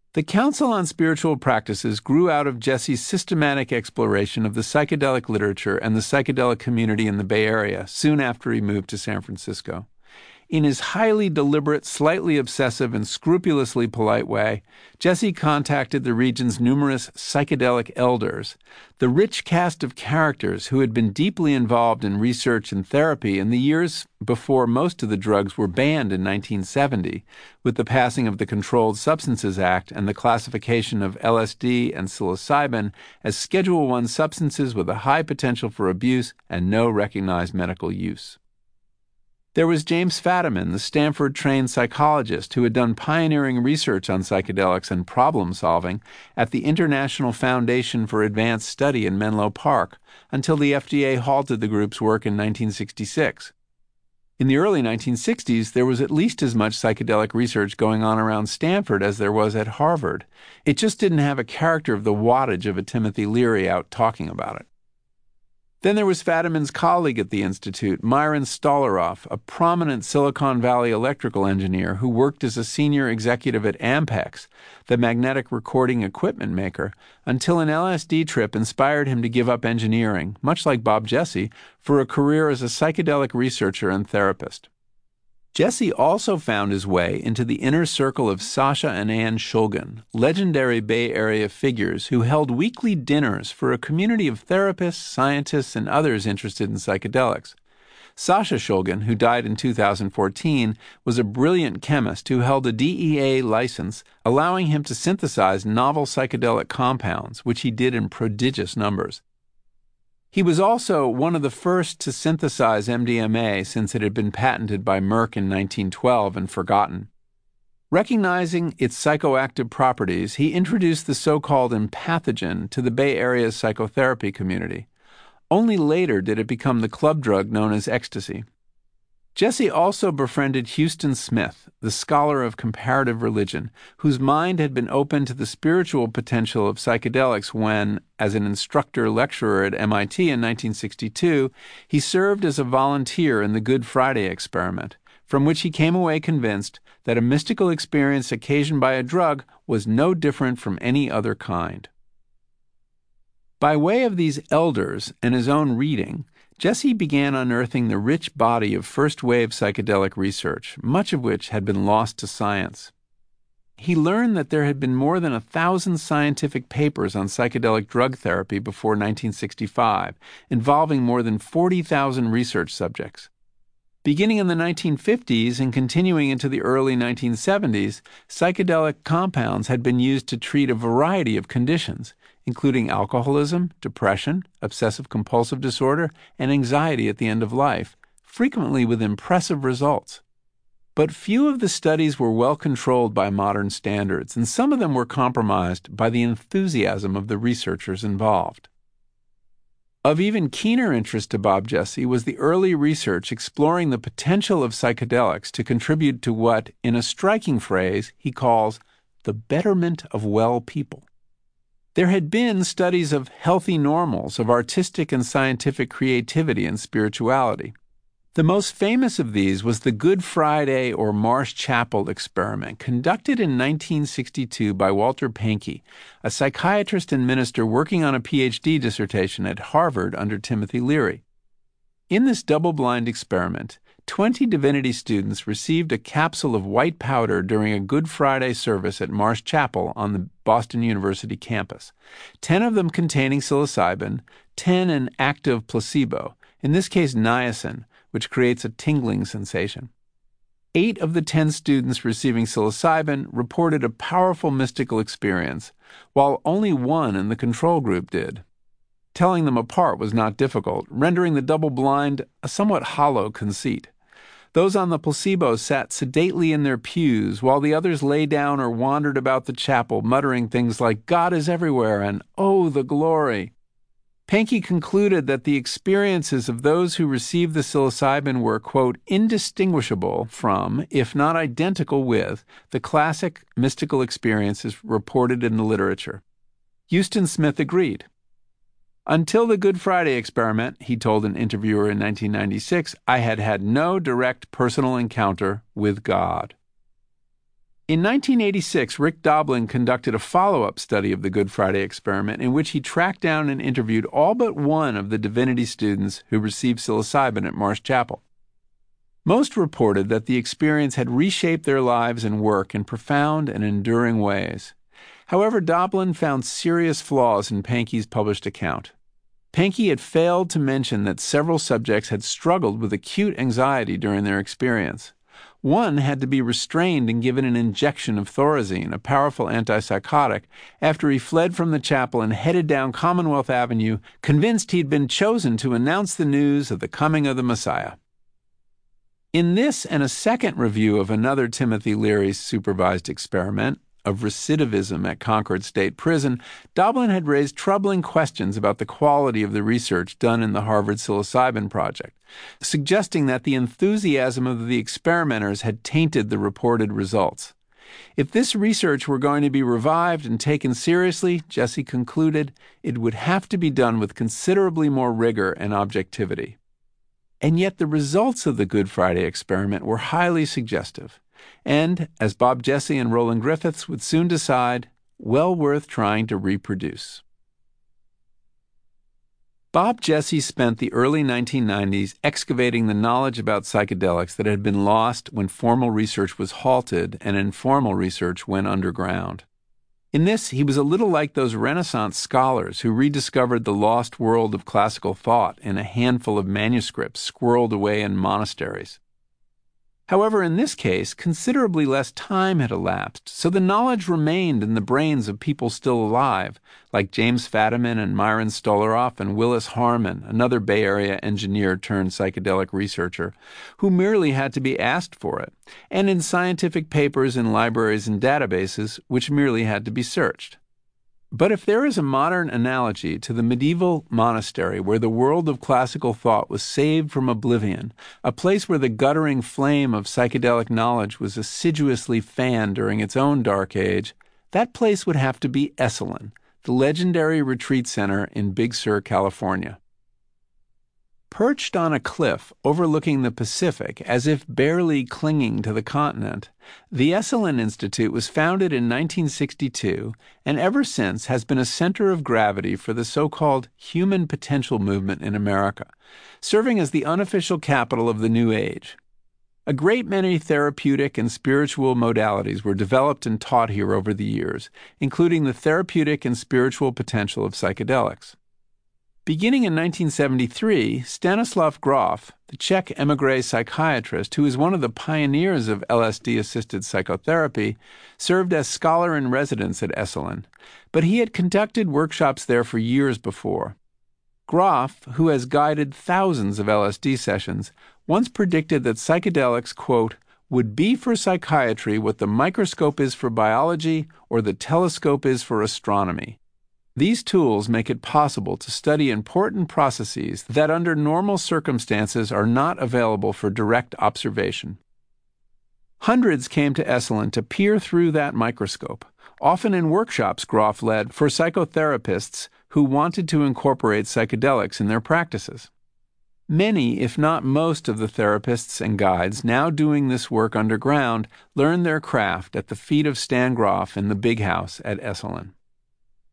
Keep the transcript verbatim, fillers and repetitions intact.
The Council on Spiritual Practices grew out of Jesse's systematic exploration of the psychedelic literature and the psychedelic community in the Bay Area soon after he moved to San Francisco. In his highly deliberate, slightly obsessive, and scrupulously polite way, Jesse contacted the region's numerous psychedelic elders, the rich cast of characters who had been deeply involved in research and therapy in the years before most of the drugs were banned in nineteen seventy, with the passing of the Controlled Substances Act and the classification of L S D and psilocybin as Schedule One substances with a high potential for abuse and no recognized medical use. There was James Fadiman, the Stanford-trained psychologist who had done pioneering research on psychedelics and problem-solving at the International Foundation for Advanced Study in Menlo Park until the F D A halted the group's work in nineteen sixty-six. In the early nineteen sixties, there was at least as much psychedelic research going on around Stanford as there was at Harvard. It just didn't have a character of the wattage of a Timothy Leary out talking about it. Then there was Fadiman's colleague at the Institute, Myron Stolaroff, a prominent Silicon Valley electrical engineer who worked as a senior executive at Ampex, the magnetic recording equipment maker, until an L S D trip inspired him to give up engineering, much like Bob Jesse, for a career as a psychedelic researcher and therapist. Jesse also found his way into the inner circle of Sasha and Ann Shulgin, legendary Bay Area figures who held weekly dinners for a community of therapists, scientists, and others interested in psychedelics. Sasha Shulgin, who died in two thousand fourteen, was a brilliant chemist who held a D E A license allowing him to synthesize novel psychedelic compounds, which he did in prodigious numbers. He was also one of the first to synthesize M D M A since it had been patented by Merck in nineteen twelve and forgotten. Recognizing its psychoactive properties, he introduced the so-called empathogen to the Bay Area's psychotherapy community. Only later did it become the club drug known as ecstasy. Jesse also befriended Huston Smith, the scholar of comparative religion, whose mind had been open to the spiritual potential of psychedelics when, as an instructor-lecturer at M I T in nineteen sixty-two, he served as a volunteer in the Good Friday experiment, from which he came away convinced that a mystical experience occasioned by a drug was no different from any other kind. By way of these elders and his own reading, Jesse began unearthing the rich body of first-wave psychedelic research, much of which had been lost to science. He learned that there had been more than a thousand scientific papers on psychedelic drug therapy before nineteen sixty-five, involving more than forty thousand research subjects. Beginning in the nineteen fifties and continuing into the early nineteen seventies, psychedelic compounds had been used to treat a variety of conditions, including alcoholism, depression, obsessive-compulsive disorder, and anxiety at the end of life, frequently with impressive results. But few of the studies were well controlled by modern standards, and some of them were compromised by the enthusiasm of the researchers involved. Of even keener interest to Bob Jesse was the early research exploring the potential of psychedelics to contribute to what, in a striking phrase, he calls the betterment of well people. There had been studies of healthy normals of artistic and scientific creativity and spirituality. The most famous of these was the Good Friday or Marsh Chapel experiment, conducted in nineteen sixty-two by Walter Pahnke, a psychiatrist and minister working on a P H D dissertation at Harvard under Timothy Leary. In this double-blind experiment, twenty divinity students received a capsule of white powder during a Good Friday service at Marsh Chapel on the Boston University campus, ten of them containing psilocybin, ten an active placebo, in this case niacin, which creates a tingling sensation. Eight of the ten students receiving psilocybin reported a powerful mystical experience, while only one in the control group did. Telling them apart was not difficult, rendering the double-blind a somewhat hollow conceit. Those on the placebo sat sedately in their pews, while the others lay down or wandered about the chapel, muttering things like, "God is everywhere," and "Oh, the glory." Pahnke concluded that the experiences of those who received the psilocybin were, quote, indistinguishable from, if not identical with, the classic mystical experiences reported in the literature. Huston Smith agreed. Until the Good Friday experiment, he told an interviewer in nineteen ninety-six, I had had no direct personal encounter with God. In nineteen eighty-six, Rick Doblin conducted a follow-up study of the Good Friday experiment in which he tracked down and interviewed all but one of the divinity students who received psilocybin at Marsh Chapel. Most reported that the experience had reshaped their lives and work in profound and enduring ways. However, Doblin found serious flaws in Pankey's published account. Pankey had failed to mention that several subjects had struggled with acute anxiety during their experience. One had to be restrained and given an injection of Thorazine, a powerful antipsychotic, after he fled from the chapel and headed down Commonwealth Avenue, convinced he'd been chosen to announce the news of the coming of the Messiah. In this and a second review of another Timothy Leary supervised experiment, of recidivism at Concord State Prison, Doblin had raised troubling questions about the quality of the research done in the Harvard Psilocybin Project, suggesting that the enthusiasm of the experimenters had tainted the reported results. If this research were going to be revived and taken seriously, Jesse concluded, it would have to be done with considerably more rigor and objectivity. And yet the results of the Good Friday experiment were highly suggestive. And, as Bob Jesse and Roland Griffiths would soon decide, well worth trying to reproduce. Bob Jesse spent the early nineteen nineties excavating the knowledge about psychedelics that had been lost when formal research was halted and informal research went underground. In this, he was a little like those Renaissance scholars who rediscovered the lost world of classical thought in a handful of manuscripts squirreled away in monasteries. However, in this case, considerably less time had elapsed, so the knowledge remained in the brains of people still alive, like James Fadiman and Myron Stolaroff and Willis Harman, another Bay Area engineer turned psychedelic researcher, who merely had to be asked for it, and in scientific papers in libraries and databases, which merely had to be searched. But if there is a modern analogy to the medieval monastery where the world of classical thought was saved from oblivion, a place where the guttering flame of psychedelic knowledge was assiduously fanned during its own dark age, that place would have to be Esalen, the legendary retreat center in Big Sur, California. Perched on a cliff overlooking the Pacific, as if barely clinging to the continent, the Esalen Institute was founded in nineteen sixty-two and ever since has been a center of gravity for the so-called human potential movement in America, serving as the unofficial capital of the New Age. A great many therapeutic and spiritual modalities were developed and taught here over the years, including the therapeutic and spiritual potential of psychedelics. Beginning in nineteen seventy-three, Stanislav Grof, the Czech émigré psychiatrist who is one of the pioneers of L S D-assisted psychotherapy, served as scholar-in-residence at Esalen, but he had conducted workshops there for years before. Grof, who has guided thousands of L S D sessions, once predicted that psychedelics, quote, would be for psychiatry what the microscope is for biology or the telescope is for astronomy. These tools make it possible to study important processes that under normal circumstances are not available for direct observation. Hundreds came to Esalen to peer through that microscope, often in workshops Grof led for psychotherapists who wanted to incorporate psychedelics in their practices. Many, if not most, of the therapists and guides now doing this work underground learned their craft at the feet of Stan Grof in the Big House at Esalen.